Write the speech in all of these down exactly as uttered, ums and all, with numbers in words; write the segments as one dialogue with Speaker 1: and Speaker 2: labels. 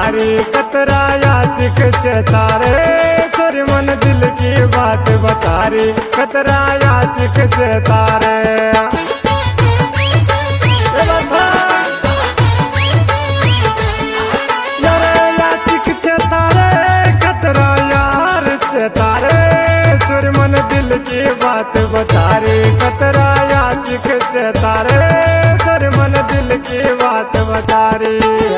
Speaker 1: बतारी कतराया सिख से तारे छोरी मन दिल की बात बतारी कतराया सिख से तारे सिख से तारे कतराया से तारे छोरी मन दिल की बात बतारी कतराया सिख से तारे छोरी मन दिल की बात बतारी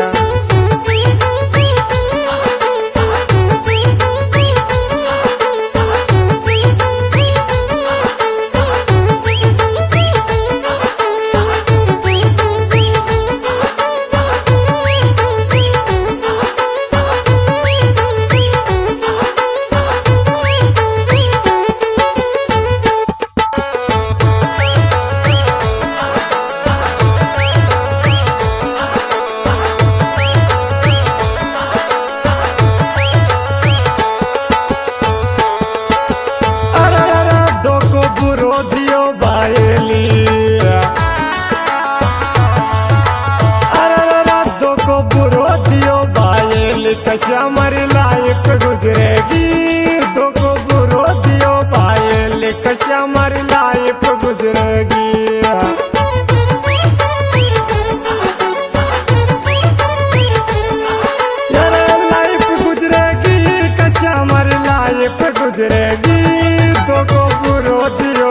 Speaker 1: दियो बायली अरे रातों को बुरो दियो बायली कैसे हमारी लाइफ गुजरेगी दो को बुरो दियो बायली कैसे हमारी लाइफ गुजरेगी यार लाइफ गुजरेगी कैसे हमारी लाइफ गुजरेगी दो को बुरो दियो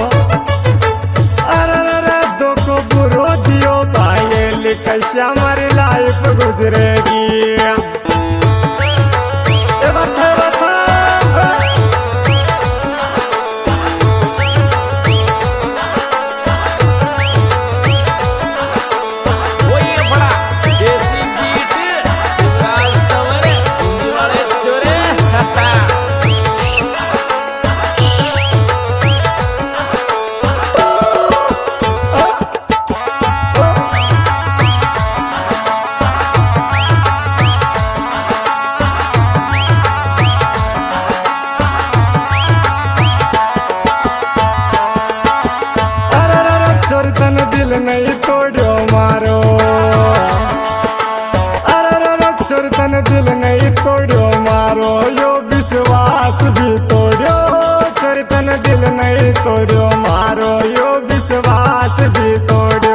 Speaker 1: कैसे हमारी लाइफ गुजरेगी तन दिल नहीं तोड़ो मारो अरे छोर तन दिल नहीं तोड़ो मारो यो विश्वास भी तोड़ो छोर तन दिल नहीं तोड़ो मारो यो विश्वास भी तोड़ो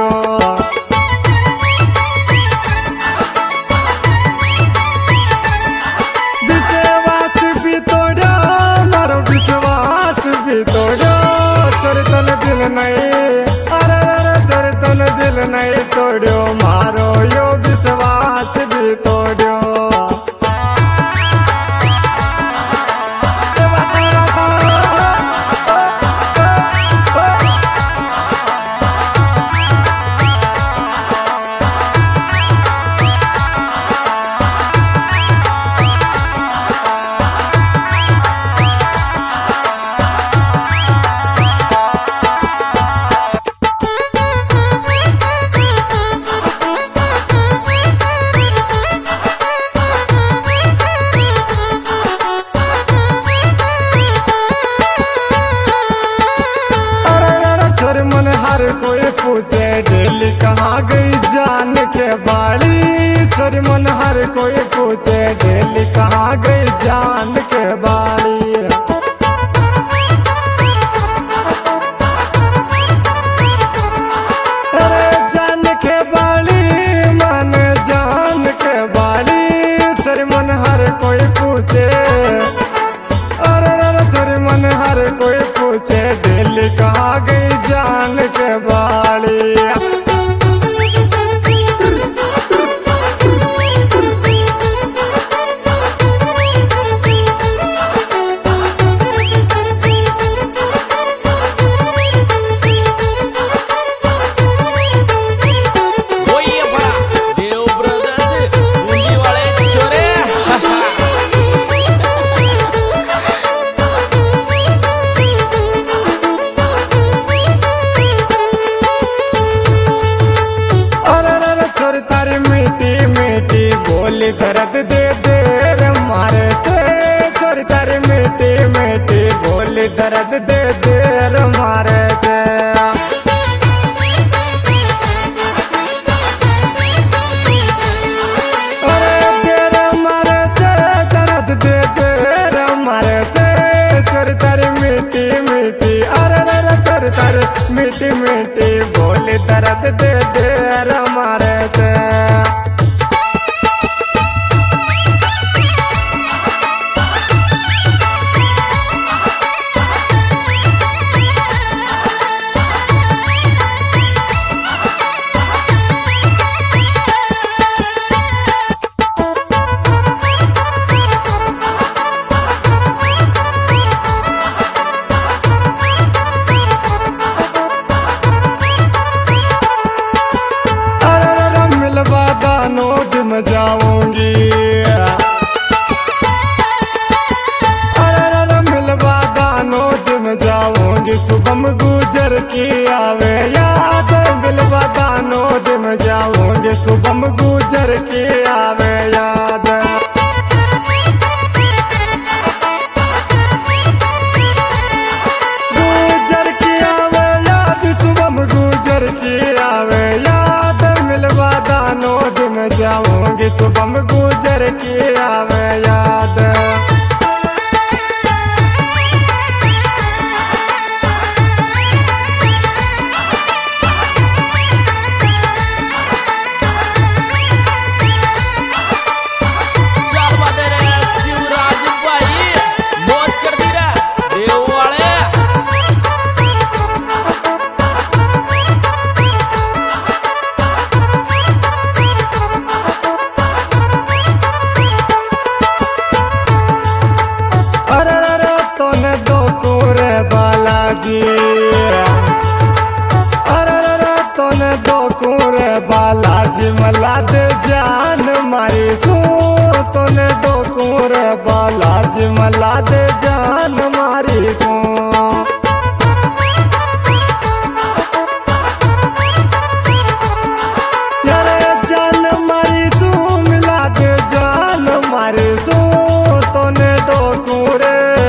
Speaker 1: विश्वास भी तोड़ो मारो विश्वास भी तोड़ो छोर तन दिल नहीं तन दिल नहीं तोड़ो मारो यो विश्वास भी तोड़ो मन हर कोई पूछे डेली कहाँ गई जान के बाड़ी छोरी मन हर कोई पूछे डेली कहाँ गई जान के बाड़ी अरे जान के बाड़ी मन जान के बाड़ी छोरी मन हर कोई पूछे अरे छोरी मन हर कोई पूछे डेली कहाँ गई जान के बाड़ी बोली दर्द दे दे रे मारे से छोरी तारी मीठी मीठी बोली दर्द दे दे रे मारे से अरे तेरे की आवे याद, मिलवा दानों दिन जाऊंगे शुभम गुजर की आवे याद। गुजर की आवे याद, शुभम गुजर की आवे याद, मिलवा दानों दिन जाऊंगे शुभम गुजर की आवे याद। बालाजी अरे रे तोने दो कुरे बालाजी मला दे जान मारी सू, तोने दो कुरे बालाजी मला दे जान मारी सू। यारे जान मारी सू मिला दे जान मारी सू, तोने दो कुरे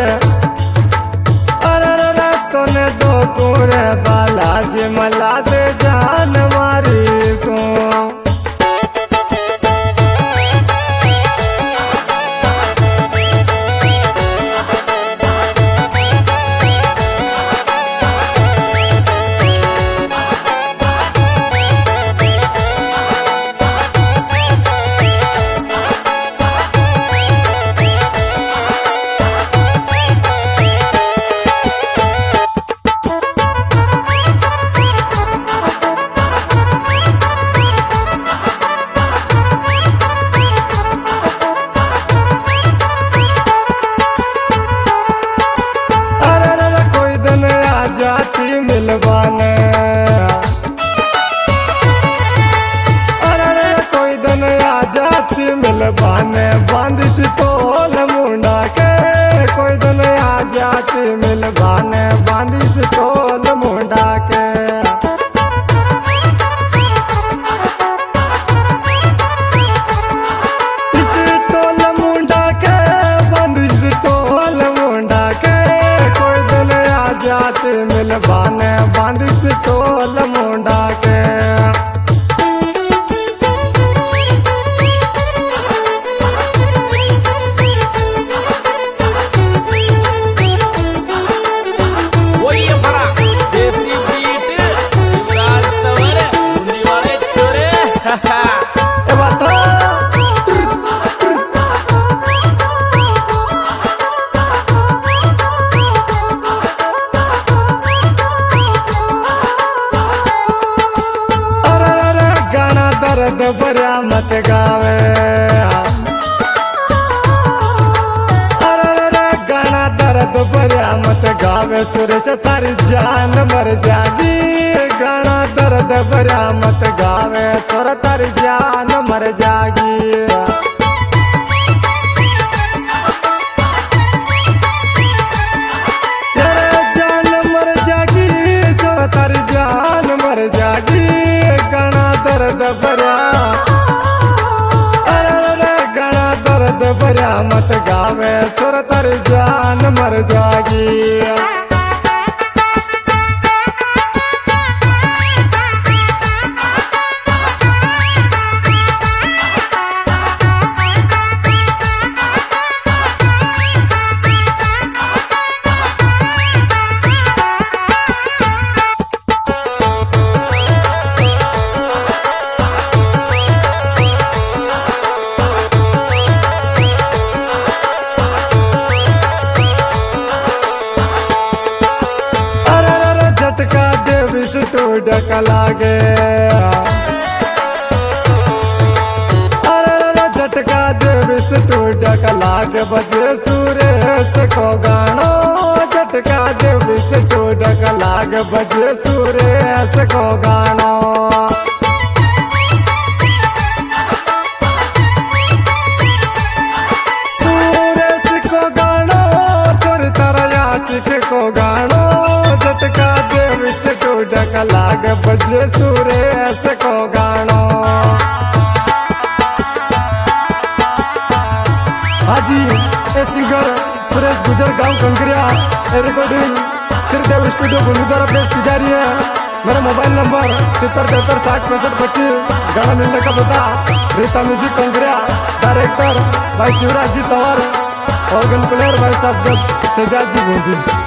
Speaker 1: कुरे बालाजी मला दे जान मारी सू। जाती मिलवाने अरे कोई दिन आ जाती मिलवाने, बांधिश तोल मुंडा के कोई दिन आ जाती मिलवाने, बांधिश तोल मुंडा के। इस टोल मुंडा के बांधिश टोल मुंडा के, कोई दिन आ जाती मिलवाने, बांधिश टोल मुंडा के। दर्द भरा मत गावे अरे रे गाना दर्द भरा मत गावे, सुरेश तारी जान मर जागी। गाना दर्द भरा मत गावे, तोर तारी जान मर जागी। तेरे जान मर जागी, तोर तारी जान मर जागी। गाना दर्द भरा अरे गाना दर्द भरा मत गावे, तोर तारी जान मर जागी। टूडक लागे अरे झटका देविस टूडक लागे, बजे सुरेश को गानो। झटका देविस टूडक लागे, बजे सुरेश को गानो। सुरेश को गानो, तोर तरह आशिक को गानो। झटका देविस लाग बजे सुरेश को गानो। हाजी ए सिंगर सुरेश गुजर गांव कंकरिया रिकॉर्डिंग श्रीदेव स्टूडियो गुरुद्वारा पेश की जा रही है। मेरा मोबाइल नंबर सितर तिहत्तर साठ पैंसठ पच्चीस। गाना मिलने का पता रीता म्यूजिक कंकरिया। डायरेक्टर भाई शिवराज जी तंवर, ऑर्गन प्लेयर भाई साहब सेजाद जी बूंदी।